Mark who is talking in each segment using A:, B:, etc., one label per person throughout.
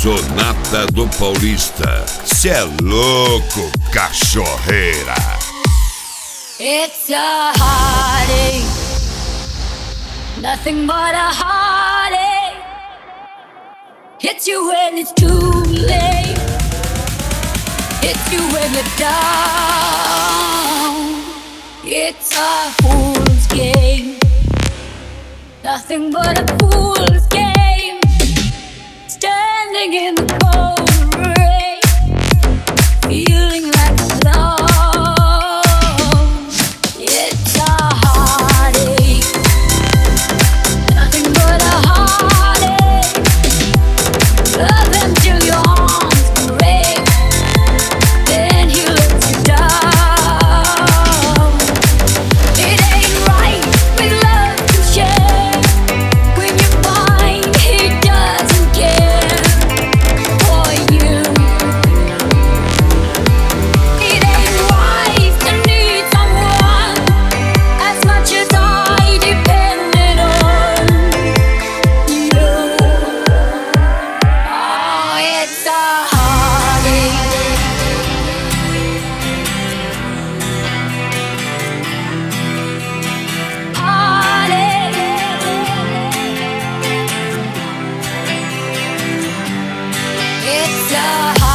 A: Sonata do Paulista. Cê é louco, cachorreira.
B: It's a heartache, nothing but a heartache. Hits you when it's too late, hits you when you're down. It's a fool's game, nothing but a fool's game. Standing in the cold rain, feeling like a clown. It's a heartache, nothing but a heartache. Love him till your arms break, then he lets you down. It ain't right with love to share. When you find he doesn't care for you, it ain't wise to need someone as much as I depended on you. Oh, it's a heartache, it's a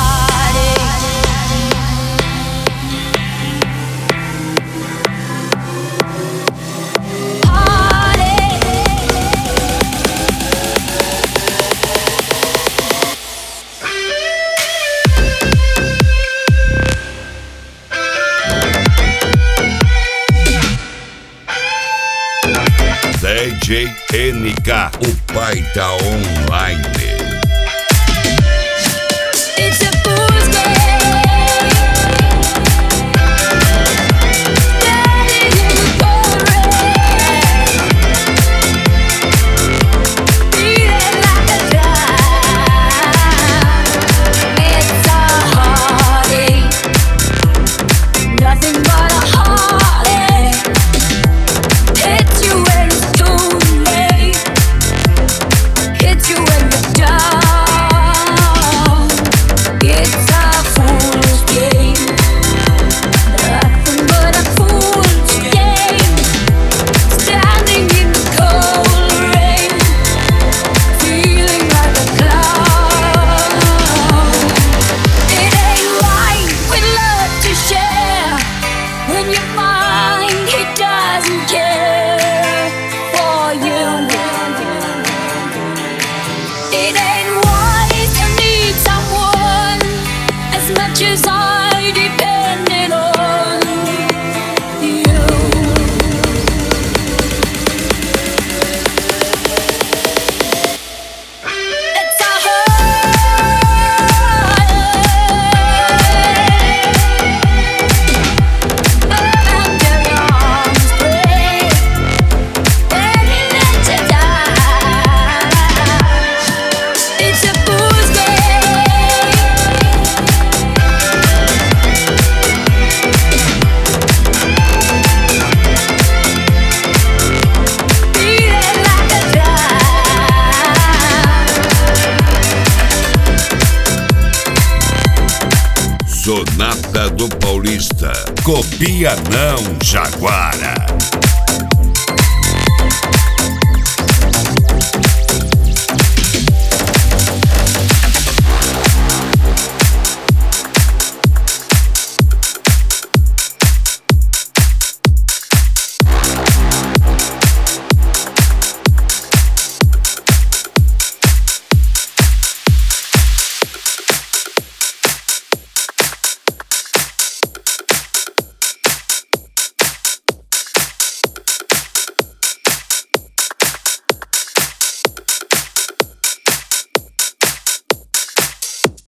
A: DJ NK, o pai da online.
B: It's a fool's game, standing in the cold rain, feeling like a clown. It's a heartache, nothing but a heartache. Hits you when it's too late, hits you when you're down. It's a fool's game, nothing but a fool's game. Standing in the cold rain, feeling like a clown. It ain't right with love to share. When you find he doesn't care for you, it ain't wise to need someone as much as I depended on you. It's a heartache, until your arms break, then he lets you down. It's a fool's game, feeling like a clown.
A: Sonata do Paulista. Copia não, Jaguara.